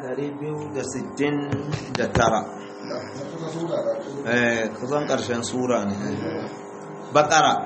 269 kusan ƙarshen sura ne baƙara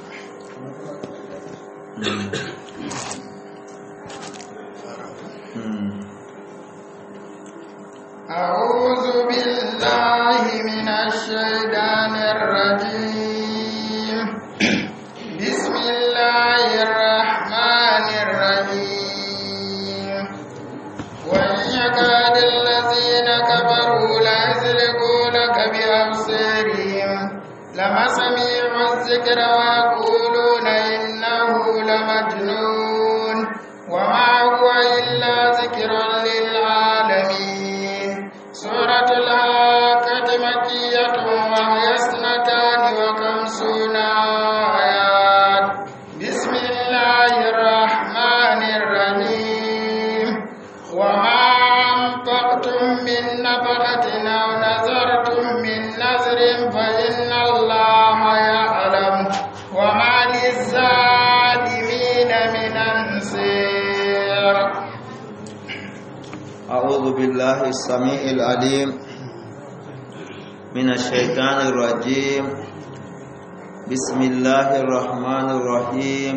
أعوذ بالله من الشيطان الرجيم بسم الله الرحمن الرحيم وإن يكاد الذين كفروا ليزلقونك بأبصارهم لما سمعوا الذكر ويقولون إنه لمجنون وما هو إلا ذكر للعالمين سورة الحاقة مكية وهي 52 آيات بسم الله الرحمن الرحيم وما أنفقتم من نفقة أو نذرتم من نذر فإن الله يعلم وما للظالمين من أنصير أعوذ بالله السميع العليم من الشيطان الرجيم بسم الله الرحمن الرحيم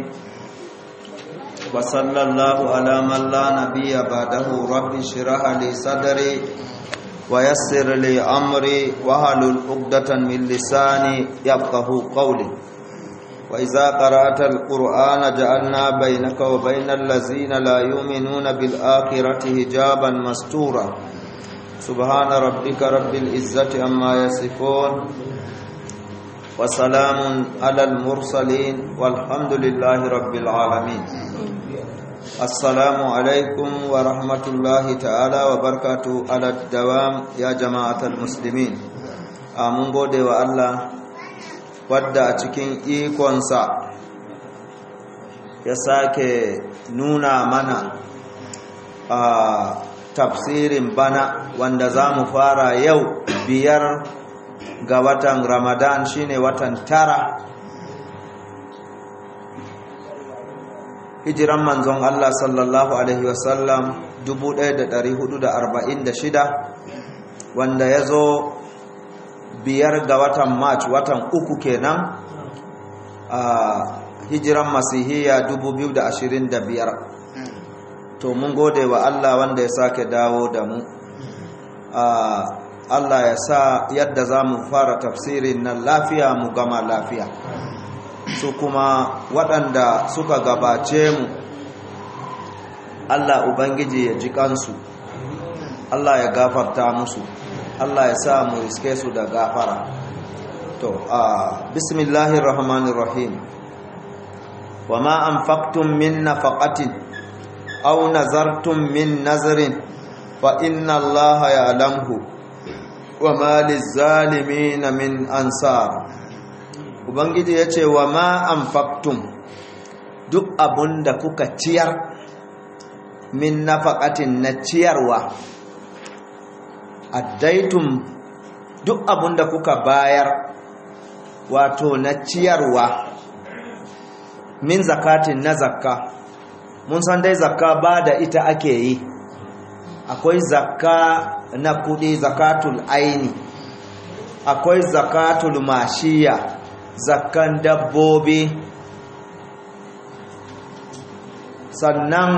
وصلى الله على من لا نبي بعده رب اشرح لي صدري ويسر لي أمري واحلل عقدة من لساني يفقهوا قولي وإذا قرأت القرآن جعلنا بينك وبين الذين لا يؤمنون بالآخرة حجابا مستورا سبحان ربك رب العزة عما يصفون وسلام على المرسلين والحمد لله رب العالمين السلام عليكم ورحمة الله تعالى وبركاته على الدوام يا جماعة المسلمين آمون gode wa Allah wadda a cikin ikonsa ya sake nuna mana a tafsirin bana wanda za mu fara yau 5 ga watan Ramadan shine watan 9 hijiran manzon Allah sallallahu alaihi wasallam 1446 wanda ya zo 5 ga watan March watan 3 kenan a hijiran Masihiyya 2025 to mun gode wa Allah wanda ya sake dawo da mu Allah ya sa yadda za mu fara tafsirin nan lafiya mu gama lafiya su kuma waɗanda suka gabace mu Allah Ubangiji ya ji kansu Allah ya gafarta musu Allah ya sa mu riske su da gafara to bismillahir rahmanir rahim wama anfaqtum min nafaqatin aw nazartum min nazrin fa inna Allaha ya'lamuhu wama lizzalimin min ansar ubangiji yace wama anfaqtum duk abunda kuka ciyar min nafaqatin na ciyarwa addaitum duk abunda kuka bayar wato na ciyarwa min zakatin na zakka mun san dai zakka ba da ita ake yi akwai zakka na kudi zakatul aini akwai zakatul mashiya zakkan dabbobi sannan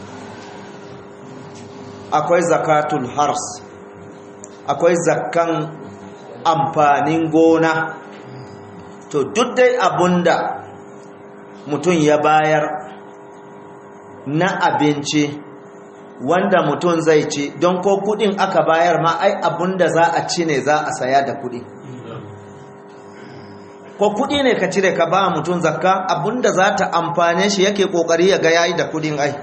akwai zakatul hars akwai zakkan amfanin gona to duk dai abunda mutum ya bayar na abinci wanda mutum zai ci don ko kudin aka bayar ma ai abunda za a ci ne za a saya da kudi ko kudi ne ka cire ka ba mutum zakka abunda za ta amfane shi yake kokari ya ga yayi da kudin ai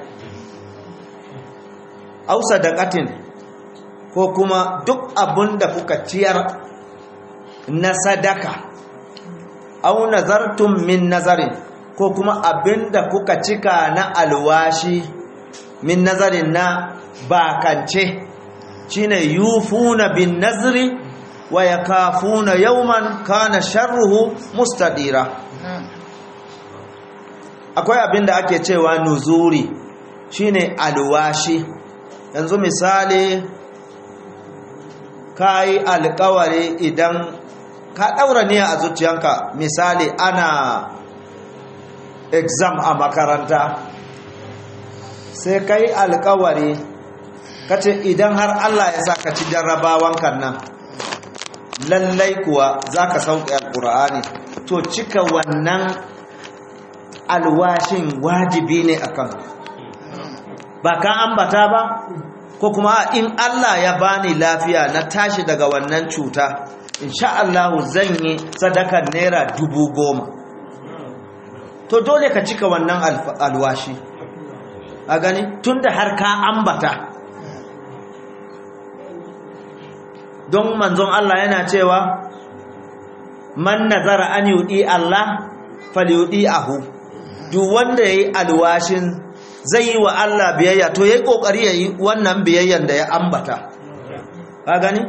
au sadaqatin ko kuma duk abunda kuka ciyar na sadaka au nazartum min nazarin ko kuma abinda kuka cika na alwashi min nazarin na bakance shine yufuna bin nazri wa yakafuna yawman kana sharruhu mustadira akwai abinda ake cewa nuzuri shine alwashi yanzu misali ka yi alkawari idan ka ɗaura niyya a zuciyanka, misali ana exam a makaranta sai ka yi alkawari ka ce idan har Allah ya sa ka ci jarrabawan kan nan lallai kuwa za ka sauƙi alƙur'ani, to cika wannan alwashin wajibi ne akan ba ka ambata ba, ko kuma in Allah ya bani lafiya na tashi daga wannan cuta insha Allah zan yi sadakar naira 10,000, to dole ka cika wannan alwashi a gani tunda har ka ambata. Don manzon Allah yana cewa man nazara an yudi Allah falyudi'ahu, duk wanda yayi alwashin zai yi wa Allah biyayya to yayi kokari yayi wannan biyayyan da ya ambata. Ka gani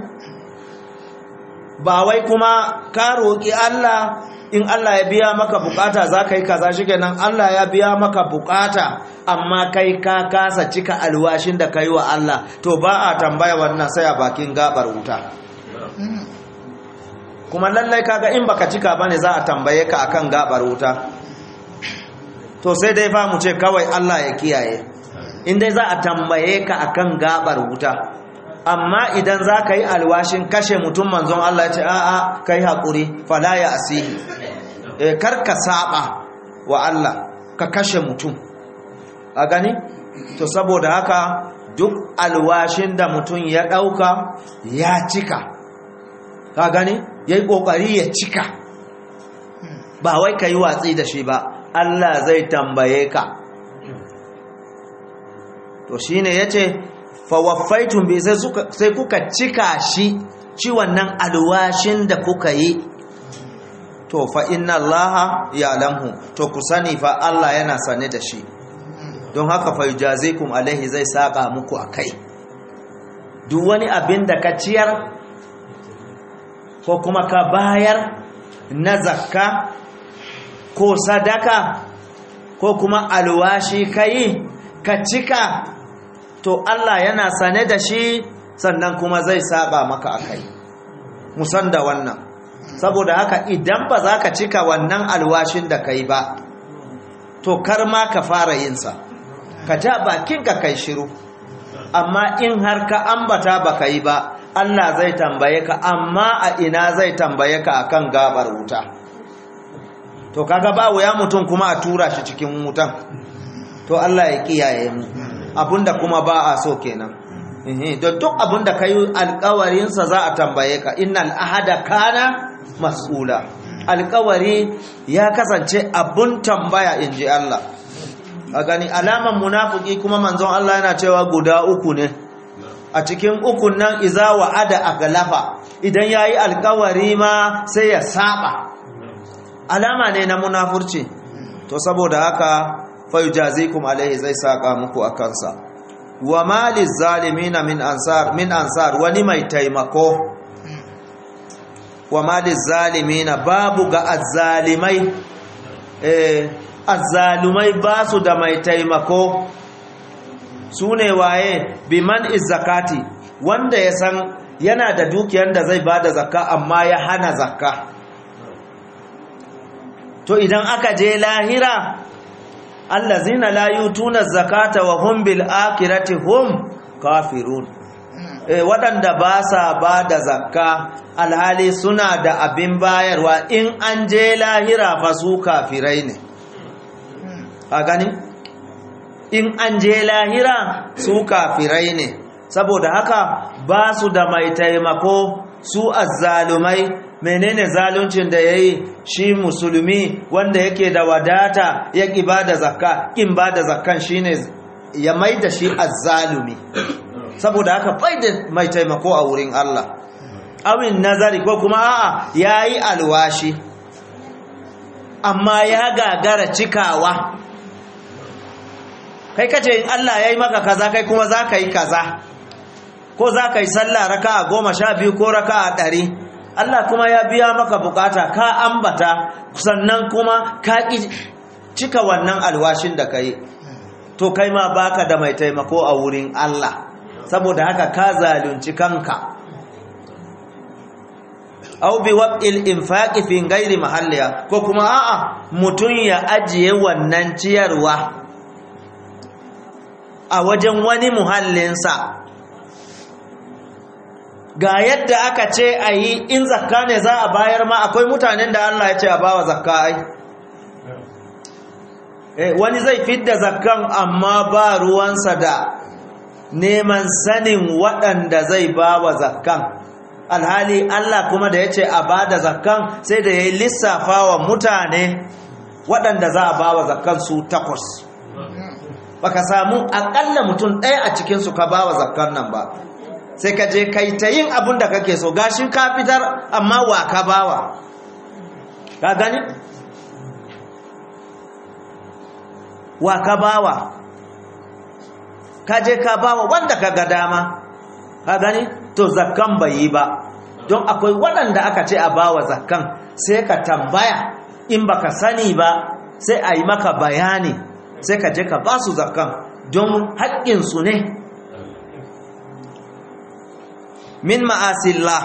ba wai kuma ka roki Allah in Allah ya biya maka bukata za ka yi kaza shikenan Allah ya biya maka bukata amma kai ka kasa cika alwashin da ka yi wa Allah, to ba a tambaya wannan sai a bakin gabar wuta. Kuma lallai kaga in baka cika bane za a tambaye ka akan gabar wuta, to sai dai fa mu ce kawai Allah ya kiyaye in dai za a tambaye ka akan gabar wuta. Amma idan za ka yi alwashin kashe mutum, manzon Allah ya ce a'a kai haƙuri fala ya asihi, kar ka saba wa Allah ka kashe mutum a gani. To saboda haka duk alwashin da mutum ya ɗauka ya cika, ka gani ya yi ƙoƙari ya cika, ba wai ka yi watsi da shi ba, Allah zai tambaye ka. To shi ne ya ce fawaffaitun bi sai kuka cika shi wannan alwashin da kuka yi, to fa inna Allah ya'lamu, to ku sani fa Allah yana sane da shi, don haka fa yujazikum alaihi, zai saka muku akai. Duk wani abin da ka ciyar ko kuma ka bayar na zakka ko sadaka ko kuma alwashi kai ka cika, to Allah yana sane da shi, sannan kuma zai saba maka akai. Musan da wannan, saboda haka idan ba za ka cika wannan alwashin da kai ba, to kar ma ka fara yinsa, ka ja bakin ka kai shiru. Amma in har ka ambata ba ka yi ba, Allah zai tambaye ka, amma a ina zai tambaye ka akan gabar wuta. To kaga ba wuya mutum kuma a tura shi cikin wutan, to Allah ya kiyaye mu. Abunda kuma ba a so kenan. Don duk abunda ka yi alkawarinsa za a tambaye ka, innal ahada kana mas'ula, alkawari ya kasance abun tambaya, in ji Allah. A gani alaman munafiki kuma manzon Allah yana cewa guda uku ne, a cikin ukun nan iza wa'ada aglafa, idan yayi alkawari ma sai ya saba, alama ne na munafurci. To saboda haka fayujazikum alaihi, zai saka muku akansa. Wa maliz zalimina min ansar wani mai taimako, wa maliz zalimina babu ga azzalimai, azzalumai ba su da mai taimako. Su ne waye? biman izzakati, wanda ya san yana da dukiyar da zai bada zakka amma ya hana zakka, to idan aka je lahira allazina la yutuna zakata wa hum bil akhirati hum kafirun, waɗanda ba sa ba da zakka alhali suna da abin bayarwa, in an je lahira fa su kafirai ne. A gani in an je lahira su kafirai ne, saboda haka ba su da mai taimako su azzalumai. Menene zaluncin da yayi shi musulmi wanda yake da wadata ya ki bada zakka, kin bada zakkan shine ya maida shi azzalumi, saboda haka bai da mai taimako a wurin Allah. Awin nazari ko kuma a'a yayi alwashi amma ya gagara cikawa, kai kace in Allah yayi maka kaza kai kuma zaka yi kaza, ko zaka yi sallah raka'a 12 ko raka'a 100, Allah kuma ya biya maka bukata, ka ambata, sannan kuma ka cika wannan alwashin da kai, to kai ma baka da mai taimako a wurin Allah. saboda haka ka zalunci kanka. Au bi waqil infaqi fi ghairi mahalliha, ko kuma a'a mutun ya ajiye wannan ciyarwa a wajen wani muhallinsa. Ga yadda aka ce a yi, in zakka ne za a bayar ma akwai mutanen da Allah ya ce a bawa zakka ai. Wani zai fidda zakkan amma ba ruwansa da neman sanin waɗanda zai bawa zakkan. Alhali Allah kuma da ya ce a ba da zakkan sai da ya yi lissafa wa mutane waɗanda za a bawa zakkan su 8. Baka samu aƙalla mutum ɗaya a cikinsu ka bawa zakkan nan ba. Sai ka je kai ta yin abin da kake so, gashin ka fitar amma wa ka bawa. Ka gani? Wa ka bawa. Ka je ka bawa wanda ka ga dama. Ka gani? To zakkan bai yi ba. Don akwai waɗanda aka ce a bawa zakkan, sai ka tambaya, in baka sani ba sai a yi maka bayani, sai ka je ka ba su zakkan don haƙƙinsu ne. Min ma'asillah,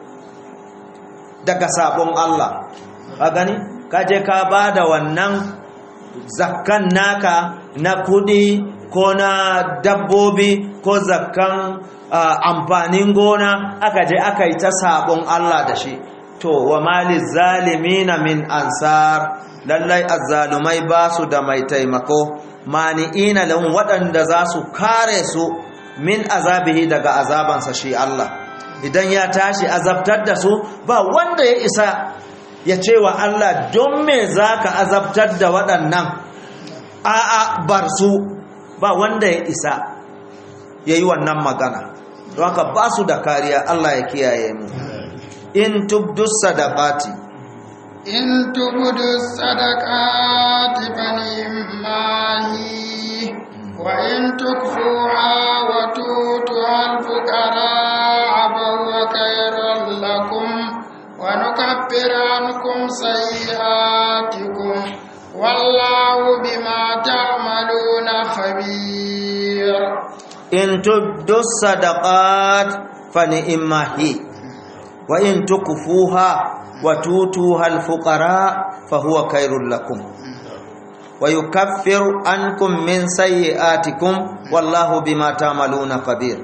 daga sabon Allah. Ka gani? Ka je ka ba da wannan zakkan naka na kudi ko na dabbobi ko zakkan amfanin gona, aka je aka yi ta sabon Allah da shi. To wa mali zalimina min ansar, lallai azzalumai ba su da mai taimako, mani'ina lahum, waɗanda za su kare su min azabihi, daga azabansa shi Allah. Idan ya tashi azabtar da su, ba wanda ya isa ya ce wa Allah, don me za ka azabtar da waɗannan? A'a, bar su. Ba wanda ya isa ya yi wannan magana. Don haka ba su da kariya. Allah ya kiyaye mu. In tubdu sadaqati, in tubdu sadaqati fanimmahi, wa in tukfuha wa tutuha al-fuqara fa khairun lakum, wa nukaffiru ankum sayyi'atikum, wallahu bima ta'maluna khabir. In tubdu sadaqat fanimmahi, wa in tukfuha wa tutuha al-fuqara fa huwa khairul lakum, wa yukaffiru ankum min sayyi'atikum, wallahu bima ta'maluna khabir.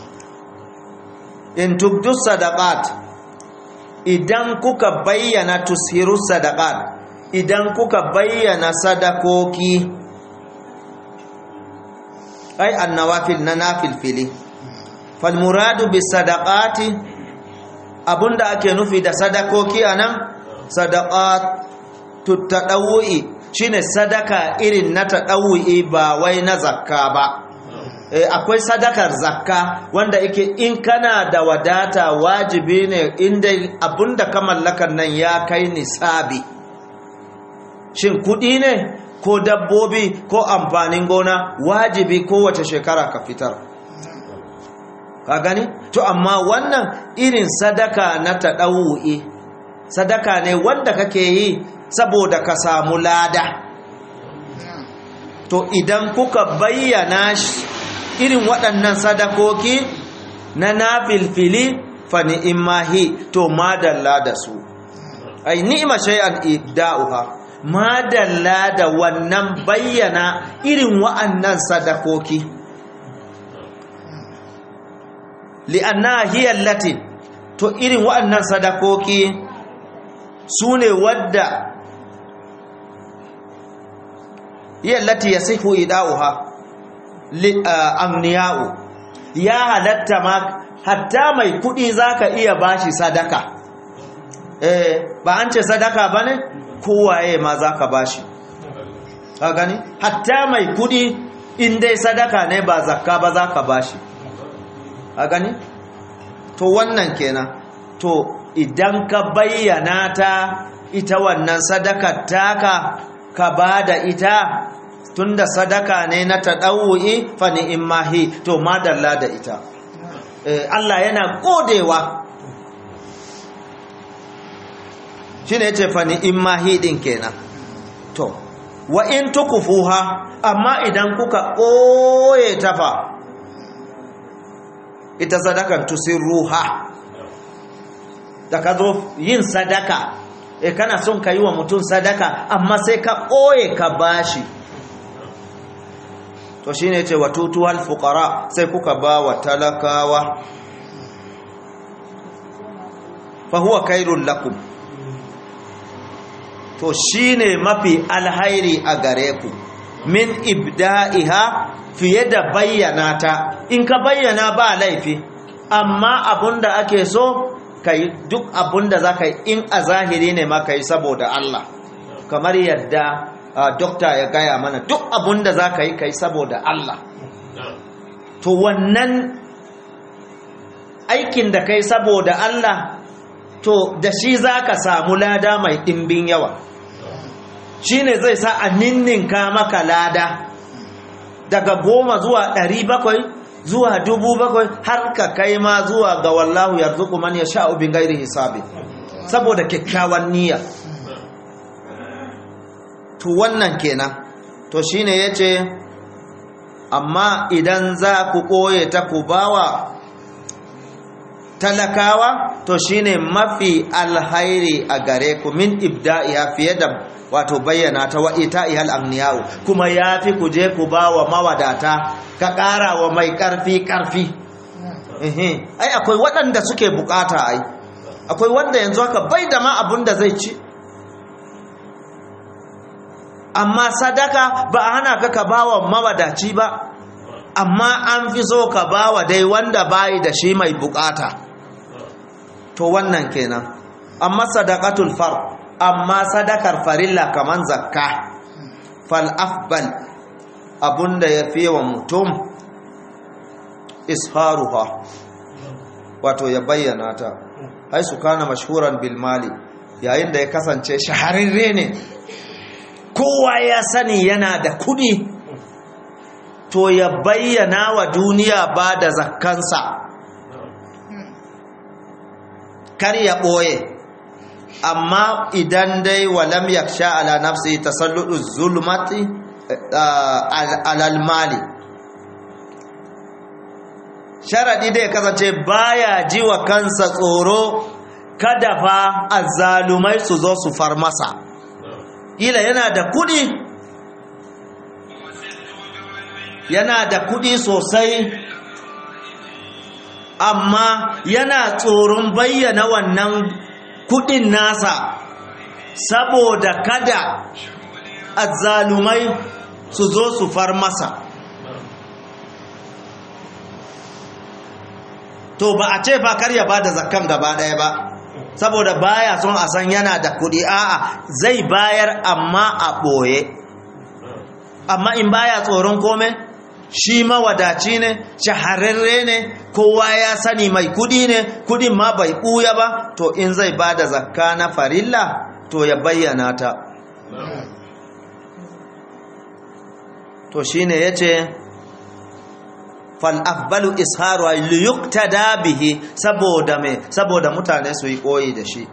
In tubdu sadaqat, idan kuka bayyana, tushiru sadaqat, idan kuka bayyana sadakoki, ay annawafil na nafilfili. Fal muradu bis sadaqati, abunda ake nufi da sadakoki anan, sadaqat tutadawwi, shine sadaka irin na tadawwi, ba wai na zakka ba. Akwai sadakar zakka wanda yake in kana da wadata wajibi ne, inda abunda ka mallakan nan ya kai nisabi. Shin kudi ne ko dabbobi ko amfanin gona, wajibi kowace shekara ka fitar. Ka gani? To amma wannan irin sadaka na tadawu'i, sadaka ne wanda kake yi saboda ka samu lada. To idan kuka bayyana irin waɗannan sadakoki na nafilfili, fa ni'mahi, to madalla da su. Ai ni'ma shay'an ibda'uha, madalla da wannan bayyana irin wa'annan sadakoki. Li'anna hiya allati, to irin wa'annan sadakoki sune wadda hiya allati yasihu ida'uha amniya'u, ya halatta ma hatta mai kudi zaka iya bashi sadaka. Ba an ce sadaka bane, kowaye ma zaka bashi. Ka gani? Hatta mai kudi in dai sadaka ne ba zakka ba zaka bashi. Ka gani? To wannan kenan. To idan ka bayyana ta, ita wannan sadakar taka, ka bada ita, tunda sadaka ne na tadawu'i, fa ni'mahi, to madalla da ita. Allah yana godewa. Shine yace fa ni'mahi din kenan. To wa in tukfuha, amma idan kuka koye ta fa, ita sadakan tusirruha da ka zo yin sadaka kana son ka yi wa mutum sadaka amma sai ka ɓoye ka bashi to shi ne ce wa tutuwal fuqara sai kuka ba wa talakawa fa huwa khairul lakum to shi ne mafi alhairi a gare ku min ibda'iha fiye da bayyana ta in ka bayyana ba laifi amma abunda ake so kai duk abunda za ka yi in a zahiri ne ma ka yi saboda Allah kamar yadda dokta ya gaya mana duk abunda za ka yi saboda Allah to wannan aikin da kai saboda Allah to da shi za ka samu lada mai ɗimbin yawa shi ne zai sa a ninninka maka lada daga 10 zuwa 700 zuwa 7,000 har ka kai ma zuwa ga wallahu yarzuqu man yasha'u bin ghairi hisabi saboda kyakkyawan niyya to wannan kenan to shine yace amma idan za ku koye ta ku bawa talakawa to shine mafi alhairi a gare ku min ibda'iha fiye da wato bayyana ta wa ita'ihal amniyau kuma yafi ku je ku bawa mawadata ka ƙara wa mai ƙarfi ai akwai waɗanda suke bukata ai akwai wanda yanzu haka bai da ma abun da zai ci amma sadaka ba a hana ka bawa mawadaci ba amma an fi so ka bawa dai wanda bai da shi mai bukata to wannan kenan amma sadaqatul fard amma sadakar farilla kaman zakka fal afbal abunda ya fi wa mutum isharuha wato ya bayyana ta hai su kana mashhuran bil mali yayin da ya kasance shahararre ne kowa ya sani yana da kudi to ya bayyana wa duniya ba da zakkansa kar ya ɓoye amma idan dai walam yaksha ala nafsi tasalludu zulmati alal mali sharadi dai kasance baya ji wa kansa tsoro kada fa azzalumai su zo su far masa ila yana da kudi sosai amma yana tsoron bayyana wannan kudin nasa saboda kada azzalumai su zo su far masa to ba a ce fa kar ya bada zakkan gaba daya ba saboda baya son a san yana da kudi a'a zai bayar amma a boye amma in baya tsoron komai shi mawadaci ne shahararre ne kowa ya sani mai kudi ne kudin ma bai ɓuya ba to in zai ba da zakka na farilla to ya bayyana ta to shine yace fal afbalu isharu liyuqtada bihi saboda mutane su yi koyi da shi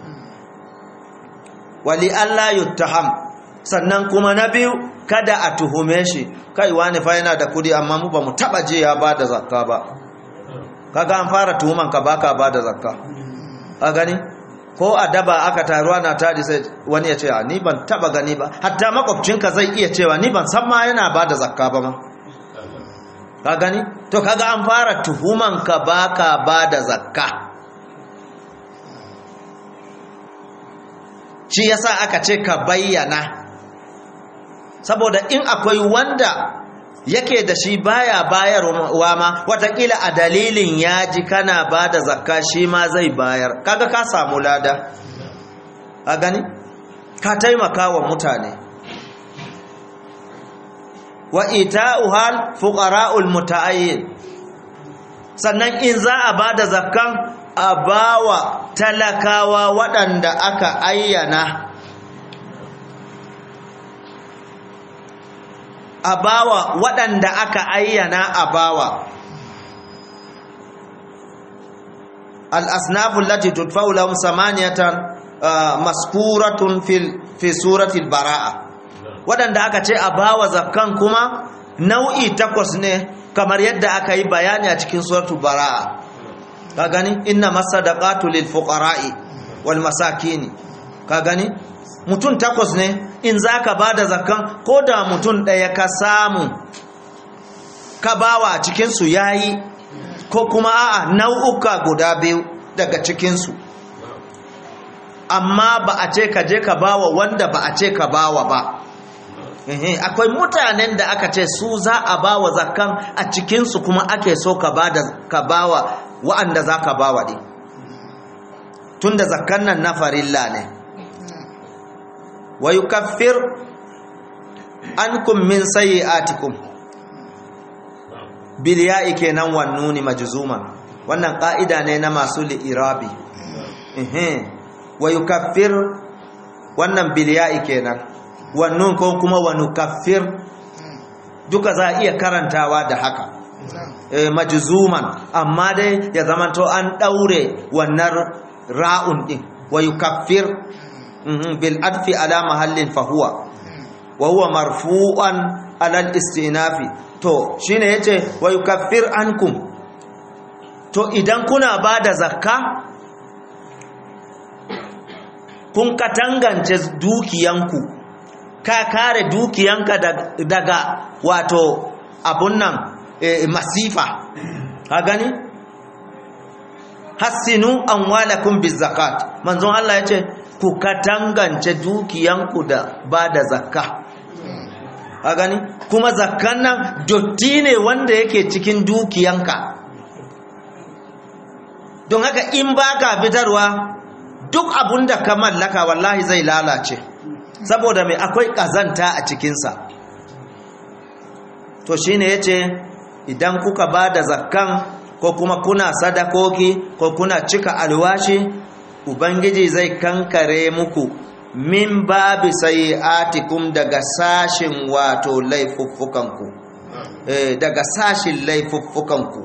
wali alla yuttaham sannan kuma na biyu kada a tuhume shi kai wani fa yana da kudi amma mu ba mu taba je ya bada zakka ba kaga an fara tuhuman ka baka bada zakka ka gani ko a daba aka taruwa na tadi sai wani ya ce ni ban taba gani ba hatta makwabcinka zai iya cewa ni ban san ma yana bada zakka ba ma ka gani to kaga an fara tuhuman ka baka bada zakka shi yasa aka ce ka bayyana saboda in akwai wanda yake da shi baya bayarwa ma watakila a dalilin ya ji kana ba da zakka shi ma zai bayar kaga ka samu lada a gani ka taimaka wa mutane wa ita'uhal fuqara'ul muta'ayyin sannan in za a ba da zakkan a bawa talakawa waɗanda aka ayyana a bawa waɗanda aka ayyana a bawa al-asnaful lati tudfa'u lahum samaniyatan maskuratun fi suratil bara'a waɗanda aka ce a bawa zakkan kuma nau'i 8 ne kamar yadda aka yi bayani a cikin suratul bara'a. Ka gani inna masadaqatu lil fuqara'i wal masakin. Ka gani mutum 8 ne in zaka bada zakkan, ko da mutum ɗaya ka samu ka bawa a cikin su yayi, ko kuma a'a nau'uka guda 2 daga cikin su, amma ba a ce ka je ka bawa wanda ba a ce ka bawa ba. Akwai mutanen da aka ce su za a bawa zakkan, a cikin su kuma ake so ka bawa wa'anda za ka bawa ɗin, tunda zakkan nan na farilla ne. wa yukaffir ankum min sayyi'atikum, bil ya'i kenan wan nuni majzuma, wannan ka'ida ne na masu li'irabi. Wa yukaffir wannan bil ya'i kenan, wan nun ko kuma wa nukaffir duka za a iya karantawa da haka, majzuman, amma dai ya zamanto an daure wannan ra'un din. Wa yukaffir bil adfi ala mahallin fahuwa wa huwa marfu'an ala al-istinafi. To shine yace wa yukaffir ankum, to idan kuna bada zakka kun katangance dukiyanku, ka kare dukiyanka daga wato abun nan masifa, ka gani hassinu amwalakum bizakat. Manzon Allah yace ku katangance dukiyanku da bada zakka, ka gani kuma zakkan nan dotti ne wanda yake cikin dukiyanka, don haka in baka fitarwa duk abunda ka mallaka wallahi zai lalace, saboda mai akwai kazanta a cikinsa. To shine yace idan kuka bada zakkan ko kuma kuna sadakoki ko kuna cika alwashi, ubangiji zai kankare muku min babi sayi'atikum, daga sashin wato laifuffukanku, daga sashin laifuffukanku.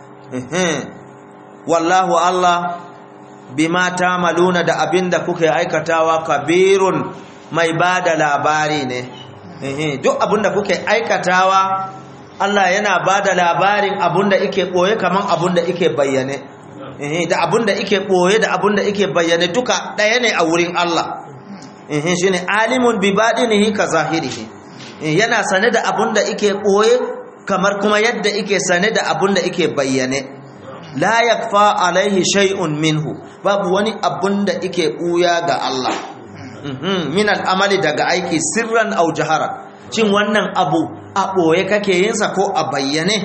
Wallahu Allah bima ta'maluna, da abinda kuke aikatawa, kabirun, mai bada labari ne. Duk abinda kuke aikatawa Allah yana bada labarin abinda yake boye kaman abinda yake bayyane. Da abinda yake boye da abinda yake bayyane duka daya ne a wurin Allah. Shine alimun bi badinihi ka zahirihi, yana sane da abinda yake boye kamar kuma yadda yake sane da abinda yake bayyane. La yakfa alaihi shay'un minhu, babu wani abinda yake buya ga Allah. Min al'amali, daga aiki, sirran aw jahara, cin wannan abu a boye kake yin sa ko a bayyane,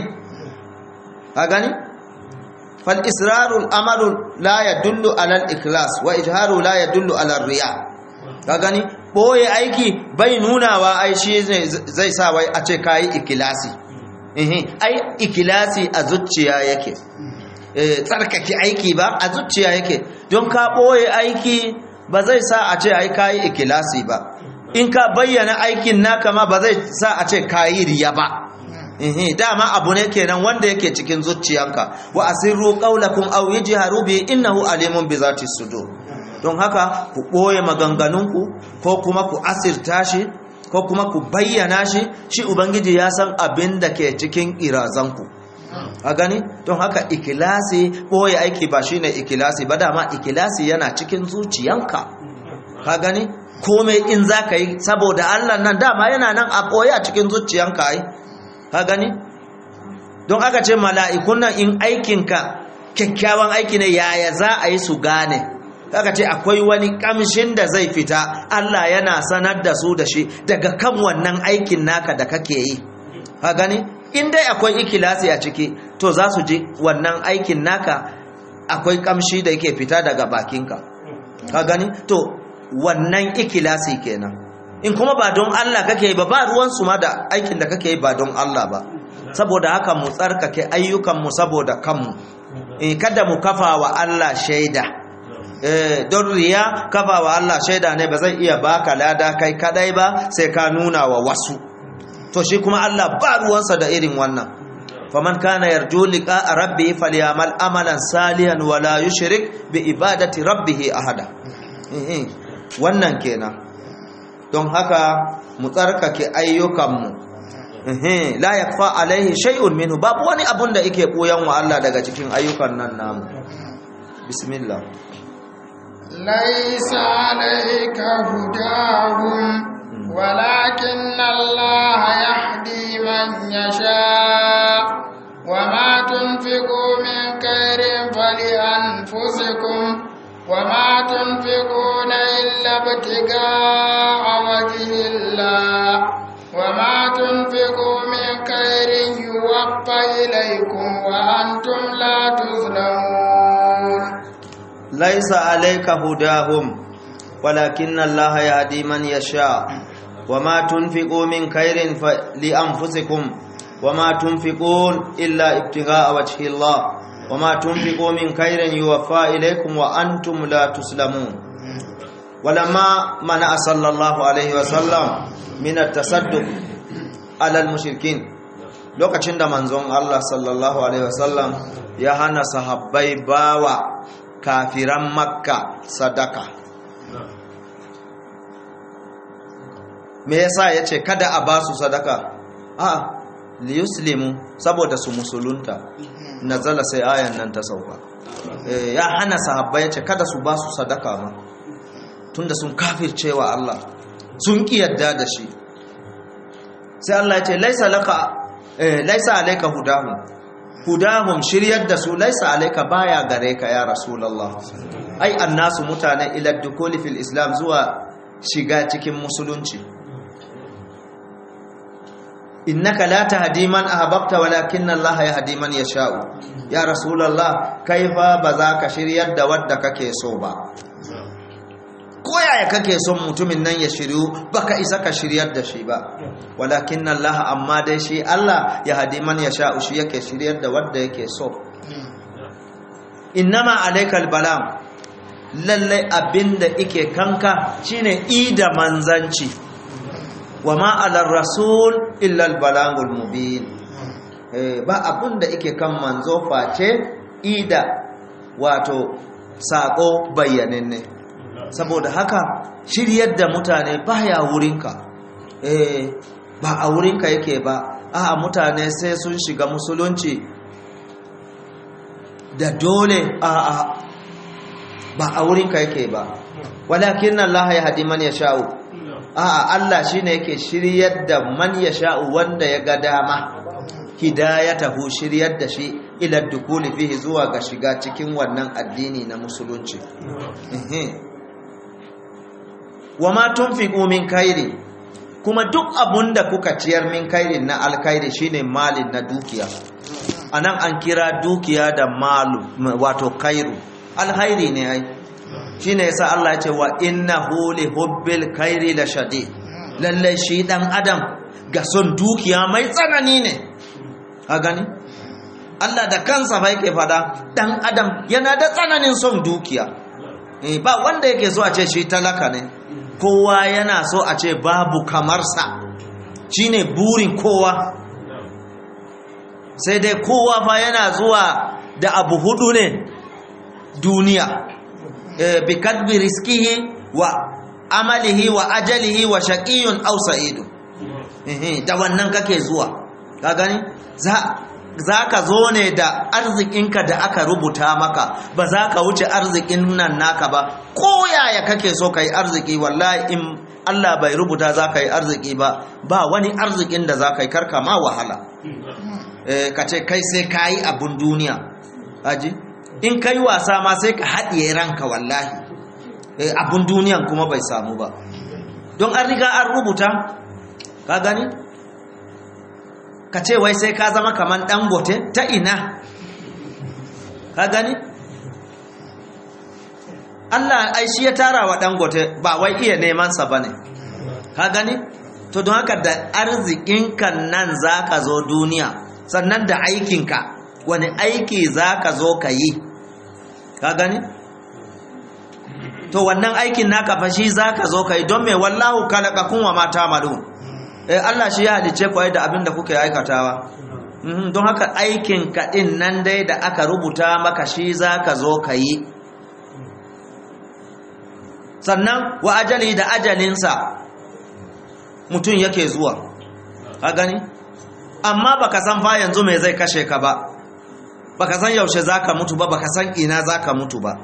ka gani fal israrul amalu la yadullu ala al ikhlas wa ijharu la yadullu ala riya. Ka gani boye aiki bai nunawa ai shi zai sa wai a ce kai ikhlasi. Ai ikhlasi a zuciya yake, tsarkake aiki ba a zuciya yake. Don ka boye aiki ba zai sa a ce ai kai ikhlasi ba, in ka bayyana aikin naka ma ba zai sa a ce kai riya ba. Dama abu ne kenan wanda yake cikin zuciyanka. Wa asirru qawlakum aw yajharu bi innahu alimun bi zati sudur. Don haka ku ɓoye maganganunku ko kuma ku asirta shi ko kuma ku bayyana shi, shi Ubangiji ya san abin da ke cikin irazanku. A gani? Don haka ikilasi, ɓoye aiki ba shi ne ikilasi ba, dama ikilasi yana cikin zuciyanka. Ka gani? Komai in za ka yi saboda Allah nan dama yana nan a ɓoye a cikin zuciyanka ai. Ka gani? Don aka ce mala'ikun nan in aikinka kyakkyawan aiki ne, yaya za a yi su gane? Aka ce akwai wani kamshin da zai fita, Allah yana sanar da su da shi daga kan wannan aikin naka da kake yi. Ka gani? In dai akwai ikilasi a ciki, to za su ji wannan aikin naka akwai kamshi da yake fita daga bakinka. Ka gani? To wannan ikilasi kenan. In kuma ba don Allah kake yi ba, ba ruwansu ma da aikin da kake yi ba don Allah ba. Saboda haka mu tsarkake ayyukanmu saboda kanmu. Kada mu kafa wa Allah shaida. Don riya kafa wa Allah shaida ne, ba zai iya baka lada kai kadai ba, sai ka nuna wa wasu. To shi kuma Allah ba ruwansa da irin wannan. Faman kana yarju liqa'a rabbih falyamal amalan salihan wa la yushrik bi ibadati rabbih ahada. Wannan kenan. Don haka mu tsarkake ayyukanmu la yakfa alaihi shay'un minhu, babu wani abun da yake koyan wa Allah daga cikin ayyukan nan namu. Bismillah. ليس عليك هداهم ولكن الله يهدي من يشاء وما تنفقوا من خير فلأنفسكم وما تنفقون إلا ابتغاء وجه الله وما تنفقوا من خير يوفى إليكم وأنتم لا تظلمون. ليس عليك هداهم ولكن الله يهدي من يشاء وما تنفقوا من خير لأنفسكم وما تنفقون إلا ابتغاء وجه الله وما تنفقوا من خير يوفى إليكم وأنتم لا تظلمون. ولما منع صلى الله عليه وسلم من التصدق على المشركين، lokacin da manzon Allah sallallahu alaihi wasallam ya hana sahabbai bawa kafiran makka sadaka, me yasa yace kada a ba su sadaka? liyuslimu, saboda su musulunta. Nazala sai ayan nan ta sauka. Ya hana sahabbai yace kada su ba su sadaka ma, tunda sun kafircewa Allah, sun ki yadda da shi. Sai Allah yace laisa alayka hudahum shiryar da su, laisa alayka baya gare ka ya rasulullah. Ai annasu mutane ila dukuli fil islam, zuwa shiga cikin musulunci. innaka la tahdi man ahbabta walakinna Allah yahdi man yasha'u. Ya rasulullah, kaifa ba za ka shiryar da wadda kake so ba? Ko yaya kake son mutumin nan ya shiryu, baka isa ka shiryar da shi ba. Walakinna Allah, amma dai shi Allah yahdi man yasha'u, shi yake shiryar da wadda yake so. Innama alaikal balam, lalle abinda ike kanka shine ida manzanci. Wa ma ala rasul illa al balagul mubin. Ba abinda ike kan manzo face ida wato sako bayyananne. Saboda haka shiryar da mutane baya wurinka, ba a wurinka yake ba. Mutane sai sun shiga musulunci da dole, ba a wurinka yake ba. Walakin Allah ya hadi man yasha'u. Allah shine yake shiryar da man yasha'u, wanda ya ga dama. Hidayatahu, shiryar da shi ila dukuli fihi, zuwa ga shiga cikin wannan addini na musulunci. Wa ma tunfiqu min khairi, kuma duk abunda kuka ciyar min khairin na alkhairi, shine malin na dukiya. Anan an kira dukiya da malu, wato khairu, alkhairi ne ai. Shine yasa Allah ya ce wa innahu li hubbil khairi la shadid. Lalle shi dan adam ga son dukiya mai tsanani ne. A gani? Allah da kansa fa yake fada, dan adam yana da tsananin son dukiya. Ba wanda yake so a ce shi talaka ne. Kowa yana so a ce babu kamarsa. Shine burin kowa. Sai dai kowa fa yana zuwa da abu hudu ne duniya. Bi kadbi riskihi wa amalihi wa ajalihi wa shaqiyun aw sa'idu. Da wannan kake zuwa. Ka gani? Za ka zo ne da arzikinka da aka rubuta maka, ba za ka wuce arzikin nan naka ba. Ko yaya kake so ka yi arziki, wallahi in Allah bai rubuta za ka yi arziki ba, ba wani arzikin da za ka yi, karka ma wahala. Ka ce kai sai ka yi abun duniya. Aji? In ka yi wasa ma sai ka haɗiye ranka wallahi. Abun duniyan kuma bai samu ba. Don an riga an rubuta, ka gani? Ka ce wai sai ka zama kaman Dangote, ta ina? Ka gani? Allah ai shi ya tara wa Dangote, ba wai iya neman sa bane. Ka gani? To don haka da arzikinka nan zaka zo duniya, sannan da aikinka, wani aiki zaka zo ka yi? Ka gani? To wannan aikin naka fa shi zaka zo ka yi, don me wallahu khalaqakum wa ma ta'malun. Allah shi ya halice ku da abin da kuke aikatawa. Don haka aikin kaɗin nan dai da aka rubuta maka shi za ka zo ka yi. Sannan wa ajali da ajalinsa mutum yake zuwa. Ka gani? amma baka san fa yanzu me zai kashe ka ba, baka san yaushe zaka mutu ba, baka san ina zaka mutu ba.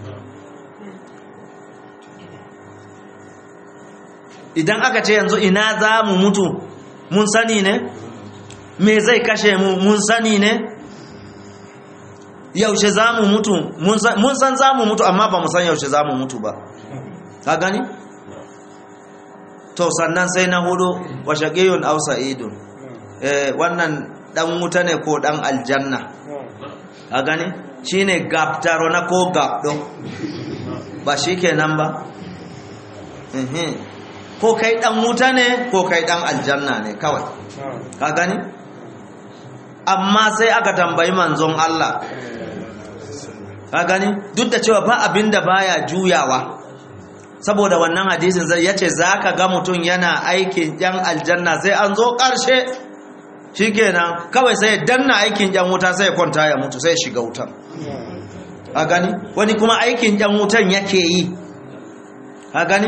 Idan aka ce yanzu ina za mu mutu mun sani ne, me zai kashe mu mun sani ne, yaushe za mu mutu mun san za mu mutu amma ba mu san yaushe za mu mutu ba, ka gani? To sannan sai na hudu wa shaqiyun aw sa'idun, wannan dan wuta ne ko dan aljanna, ka gani? Shine gabtaro na ko gabdo, ba shikenan ba. Ko kai dan wuta ne ko kai dan aljanna ne kawai, ka gani? Amma sai aka tambayi manzon Allah, ka gani? Duk da cewa ba abinda baya juyawa, saboda wannan hadisin zai yace zaka ga mutum yana aikin yan aljanna sai an zo karshe shikenan kawai sai danna aikin yan wuta sai kwanta ya mutu sai shiga wutan, ka gani? Wani kuma aikin yan wutan yake yi, ka gani?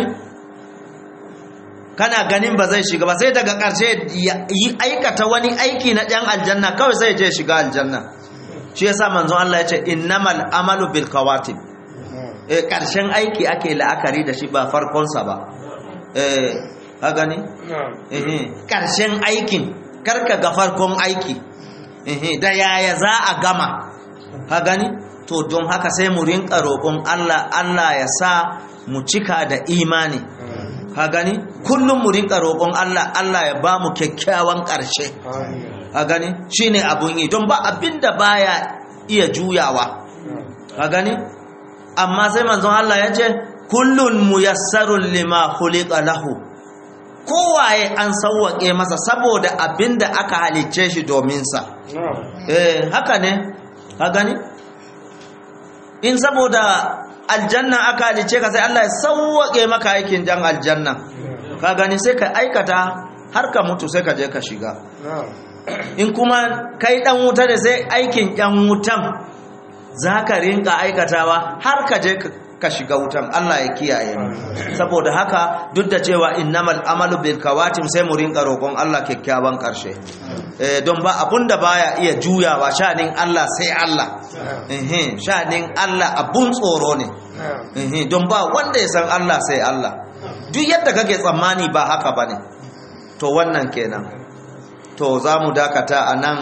Kana ganin ba zai shiga ba sai daga ƙarshe yi aikata wani aiki na ɗan aljanna kawai sai je shiga aljanna. Shi yasa manzon Allah ya ce innamal amalu bil qawatim, ƙarshen aiki ake la'akari da shi ba farkonsa ba, ka gani? Ƙarshen aikin karka ga farkon aiki da yaya za a gama, ka gani? To don haka sai mu rinka roƙon Allah, Allah ya sa mu cika da imani, ka gani? Kullum mu rinka roƙon Allah, Allah ya ba mu kyakkyawan ƙarshe, ka gani? Shine abun yi, don ba abinda baya iya juyawa, ka gani? Amma sai manzon Allah ya ce kullun muyassarun lima khuliqa lahu, kowaye an sauwaƙe masa saboda abinda aka halicce shi domin sa. Haka ne, ka gani? In saboda aljanna aka halice ka sai Allah ya sauwaƙe maka aikin jan aljanna, ka gani? Sai ka aikata har ka mutu sai ka je ka shiga. In kuma kai dan wuta da sai aikin yan wutan za ka rinka aikatawa har ka je ka shiga wutan, Allah ya kiyaye mu. Saboda haka duk da cewa innamal amalu bil kawatim sai mu rinka roƙon Allah kyakkyawan ƙarshe, don ba abunda baya iya juyawa sha'anin Allah sai Allah. Sha'anin Allah abun tsoro ne, don ba wanda ya san Allah sai Allah. Duk yadda kake tsammani ba haka bane. To wannan kenan. To za mu dakata a nan,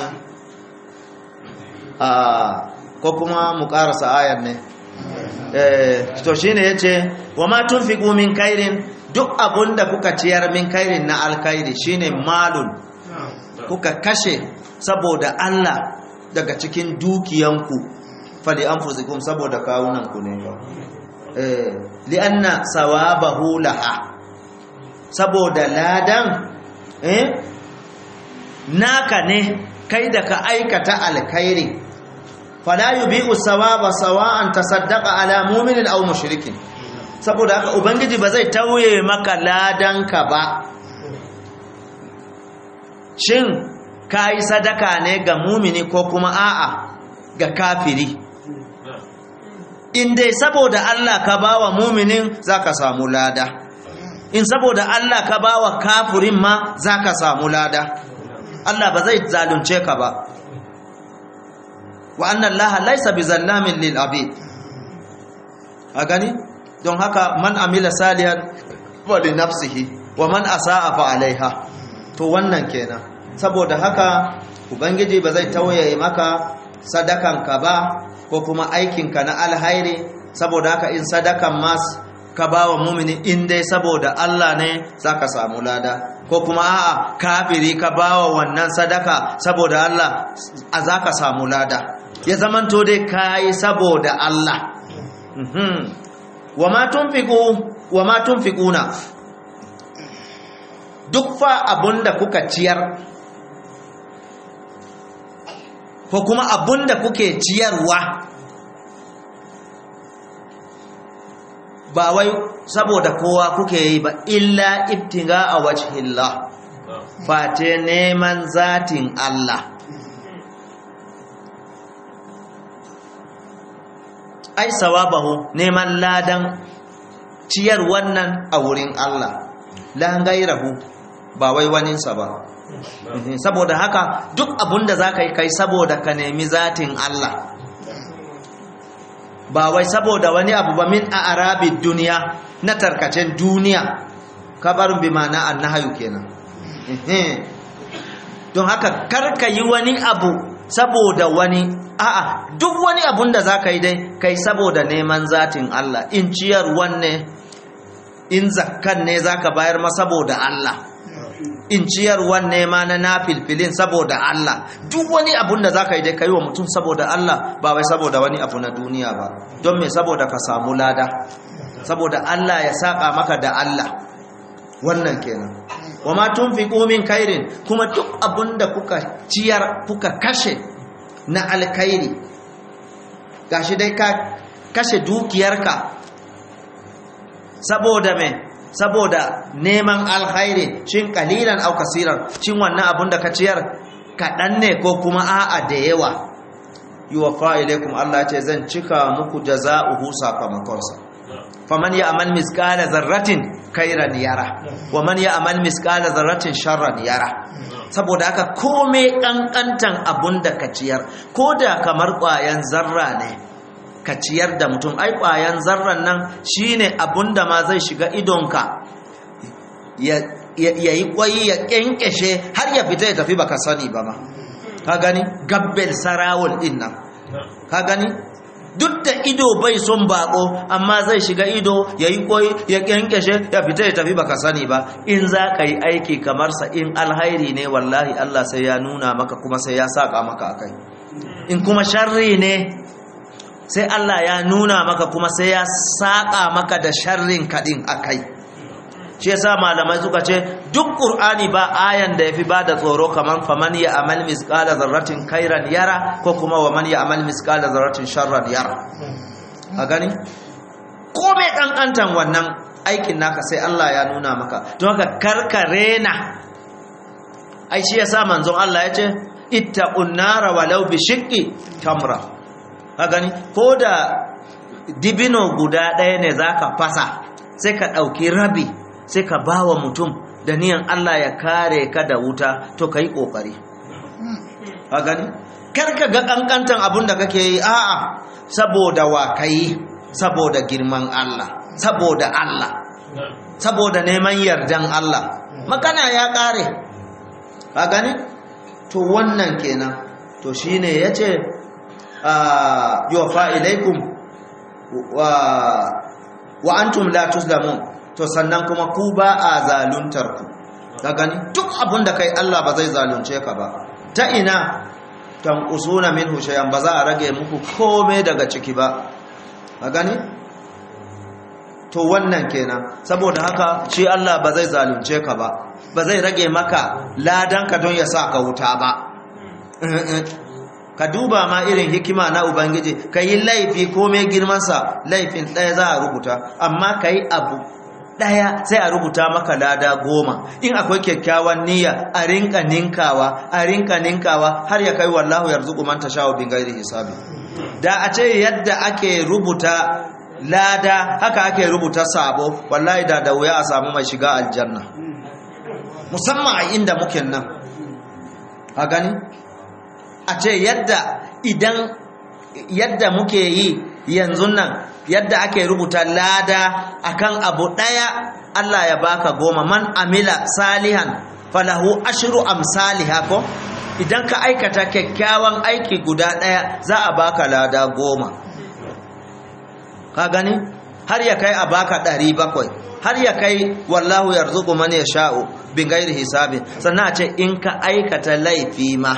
ko kuma mu ƙarasa ayar ne. To shine yace wa ma tunfiqu min khairin, duk abunda kuka ciyar min khairin na alkhairi shine malun, kuka kashe saboda Allah daga cikin dukiyanku, fali anfusikum, saboda kawunanku ne. Li'anna sawabahu laha, saboda ladan naka ne kai da ka aikata alkhairi. Fala yubi'u sawaba sawa'an tasaddaqa ala mu'minin aw mushrikin, saboda haka ubangiji ba zai tauye maka ladanka ba. Shin kai sadaka ne ga mumini ko kuma a'a ga kafiri? In dai saboda Allah ka bawa muminin zaka samu lada, in saboda Allah ka bawa kafirin ma zaka samu lada. Allah ba zai zalunce ka ba. Wa anna Allah laysa bizallamin lil abid, a gani? Don haka man amila salihan wa li nafsihi wa man asaa fa alaiha. To wannan kenan. Saboda haka ubangiji ba zai tauye maka sadakanka ba ko kuma aikinka na alhairi. Saboda haka in sadakan mas ka bawa mumini, in dai saboda Allah ne zaka samu lada, ko kuma a'a kafiri ka bawa wannan sadaka saboda Allah zaka samu lada. Ya zamanto dai kai saboda Allah. Wa ma tunfiquna, duk fa abunda kuka ciyar ko kuma abunda kuke ciyarwa, ba wai saboda kowa kuke yi ba, illa ibtiga a wajhillah, face neman zatin Allah. Ai sawabahu, neman ladan ciyar wannan a wurin Allah, la gairahu, ba wai waninsa ba. saboda haka duk abunda za ka yi kai saboda ka nemi zatin Allah ba wai saboda wani abu ba min a arabid duniya na tarkacen duniya kabarun bi ma'ana annahayu kenan don haka karka yi wani abu saboda wani a'a duk wani abun da zaka yi dai kai saboda neman zatin Allah in ciyarwan ne in zakkan ne zaka bayar ma saboda Allah in ciyarwan ne ma na nafilfilin saboda Allah duk wani abun da zaka yi dai kai wa mutum saboda Allah ba wai saboda wani abu na duniya ba don me saboda ka samu lada saboda Allah ya saka maka da Allah wannan kenan wama tunfiqu min khairin kuma duk abunda kuka ciyar kuka kashe na alkhairi gashi dai ka kashe dukiyarka saboda me saboda neman alkhairi shin kalilan au kasiran shin wannan abunda ka ciyar kadan ne ko kuma a'a da yawa yuwaffa ilaikum Allah ya ce zan cika muku jazaohu sakamakonsa faman ya'mal miskala zarratin khairan yara wa man ya'mal miskala zarratin sharran yara saboda haka komai kankantan abunda ka ciyar koda kamar ƙwayan zarra ne ka ciyar da mutum ai ƙwayan zarran nan shine abunda ma zai shiga idonka ya yi ƙwai ya ƙyanƙyashe har ya fita ya tafi baka sani ba ma ka gani gabbel sarawul din nan ka gani duk da ido bai son bako amma zai shiga ido ya yi koyi ya kyankyashe ya fita ya tafi baka sani ba in za ka yi aiki kamar sa in alhairi ne wallahi Allah sai ya nuna maka kuma sai ya saka maka akai in kuma sharri ne sai Allah ya nuna maka kuma sai ya saka maka da sharrin kadin akai shi yasa malamai suka ce duk qur'ani ba ayan da yafi bada tsoro kaman faman ya amal misqala zarratin khairan yara ko kuma wa man ya amal misqala zarratin sharran yara a gani komai kankantan wannan aikin naka sai Allah ya nuna maka don haka karkarena ai shi yasa manzon Allah ya ce ittaqun nara walau bi shiqqi tamra a gani ko da dibino guda ɗaya ne zaka fasa sai ka ɗauki rabi sai ka ba wa mutum da niyan Allah ya kare ka da wuta to ka yi ƙoƙari a gani karka ga ƙanƙantan abin da kake yi a'a saboda wa ka yi saboda girman Allah saboda neman yardan Allah magana ya ƙare a gani to wannan kenan to shine ya ce yuwafa ilaikum wa antum la tuzlamun to sannan kuma ku ba a zaluntar ku ka gani duk abin da kai Allah ba zai zalunce ka ba ta ina tanqusuna minhu shay'an ba za a rage muku komai daga ciki ba ka gani to wannan kenan saboda haka shi Allah ba zai zalunce ka ba zai rage maka ladanka don ya sa ka wuta ba ka duba ma irin hikima na ubangiji ka yi laifi komai girmansa laifin ɗaya za a rubuta amma ka yi abu ɗaya sai a rubuta maka lada 10 in akwai kyakkyawan niyya a rinka ninkawa har ya kai wallahu yarzuqu man tasha'u bin ghairi hisabi da a ce yadda ake rubuta lada haka ake rubuta sabo wallahi da wuya a samu mai shiga aljanna musamman a inda muke nan a gani a ce yadda muke yi yanzu nan yadda ake rubuta lada akan abu daya Allah ya baka 10 man amila salihan falahu ashru amsalha ko idan ka aikata kyakkyawan aiki guda daya za a baka lada 10 ka gani har ya kai a baka 700 har ya kai wallahu yarzuqu man yasha'u bin ghairi hisabin sannan a ce in ka aikata laifi ma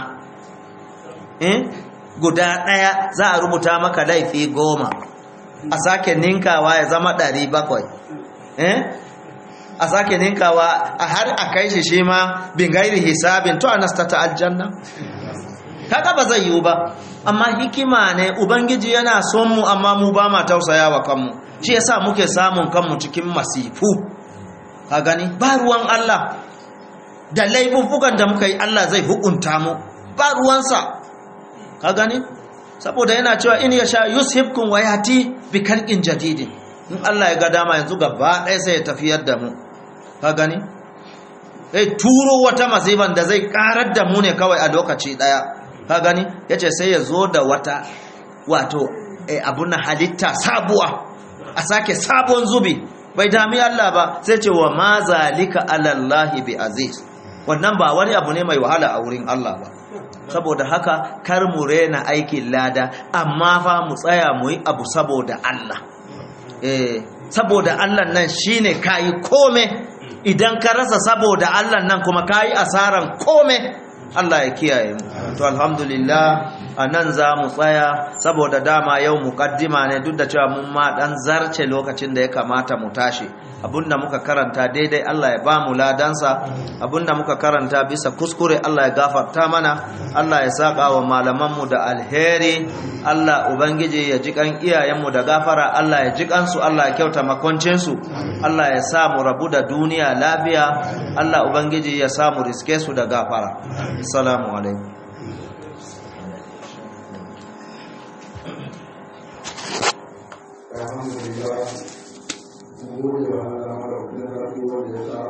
guda daya za a rubuta maka laifi 10 a sake ninkawa ya zama 700 a sake ninkawa a har a kai shi ma bin gairi hisabin to anasta ta aljanna kaga ba zai yiwu ba amma hikima ne ubangiji yana son mu amma mu ba ma tausayawa kanmu shi yasa muke samun kanmu cikin masifu ka gani ba ruwan Allah da laifuffukan da muka yi Allah zai hukunta mu ba ruwansa ka gani saboda yana cewa in yasha yushibkum wa yati bi khalqin jadidin in Allah ya ga dama yanzu gaba ɗaya sai ya tafiyar da mu ka gani turo wata masifan da zai karar da mu ne kawai a lokaci daya ka gani yace sai ya zo da wata wato abun halitta sabuwa a sake sabon zubi bai dami Allah ba sai ce wa ma zalika alallahi bi aziz wannan ba wani abu ne mai wahala a wurin Allah ba saboda haka kar mu rena aikin lada amma fa mu tsaya mu yi abu saboda Allah saboda Allah nan shine kai kome idan ka rasa saboda Allah nan kuma kai asaran kome Allah ya kiyaye mu to alhamdulillah anan za mu tsaya saboda dama yau mukaddima ne duk da cewa mun ma dan zarce lokacin da ya kamata mu tashi abinda muka karanta daidai Allah ya ba mu ladansa abinda muka karanta bisa kuskure Allah ya gafarta mana Allah ya saka wa malaman mu da alheri Allah ubangiji ya ji kan iyayen mu da gafara Allah ya ji kansu Allah ya kyauta makoncin su Allah ya sa mu rabu da duniya lafiya Allah ubangiji ya sa mu riske su da gafara assalamu alaikum alhamdulillah, gode wa Allah,